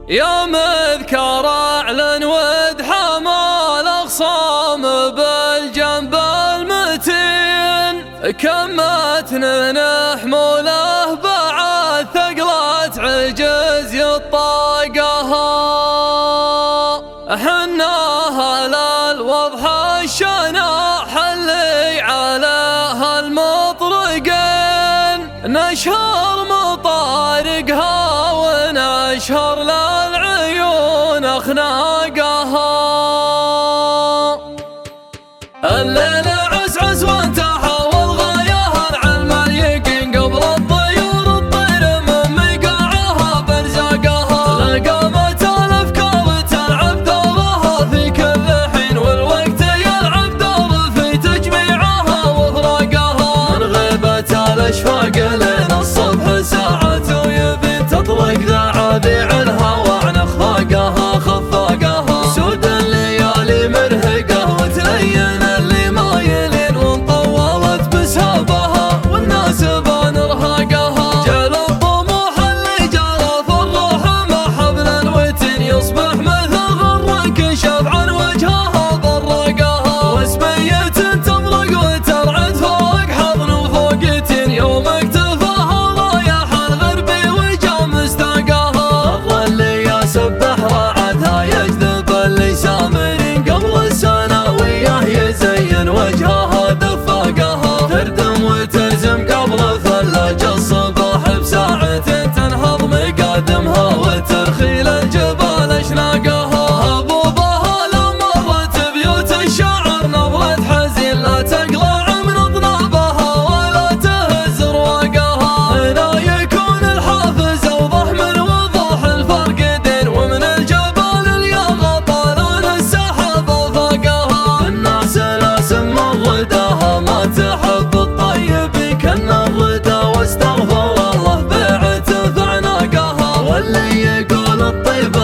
يا مذكر أعلن ود حمى الأخصام بالجنب المتين، كمتن نحمله بعد ثقلت عجز يطاقها. حناها للوضح الشناح اللي عليها المطرقين، نشهر مطارقها ونشهر للعيون أخناقها. الليل عسعس وانتحى والغاية العلم اليقين، قبل الطيور الطير من مقاعها برزاقها. لقامت الأفكار تلعب دورها في كل حين، والوقت يلعب دور في تجميعها وفراقها. من غيبة الأشفاق لين الصبح ساعات ويبين تطرق ذعابيع الهوى عن أخفاقها خفاقها. سود الليالي مرهقة وتلين اللي مايلين، وانطولت بسهابها والناس بان ارهاقها. جعل الطموح اللي جرى في الروح مع حبل الوتن، يصبح مثل غر كشف عن وجهها براقها. وسمية تبرق وترعد فوق حضن وفوقتين، يوم اكتفاها رايح الغربي وجا مستاقاها. الظل يسبح راعتها يجذب اللي سامرين، قبل السنة وياه يزين وجهها دفاقها. تردم وتزم قبل ثلج الصباح بساعتين، تنهض مقادمها وترخي للجبال اشناقها. هبوبها لو مرت بيوت الشعر نبرة حزين، لا تقلع من اضنابها ولا تهز رواقها. هنا يكون الحافز اوضح من وضوح الفرقدين، ومن الجبال الياغى طالون السحاب وفاقها. الناس لازم مغداها ما تحب الطيب كنا الردى، واستغفر الله بعت في عناقها. واللي يقول الطيب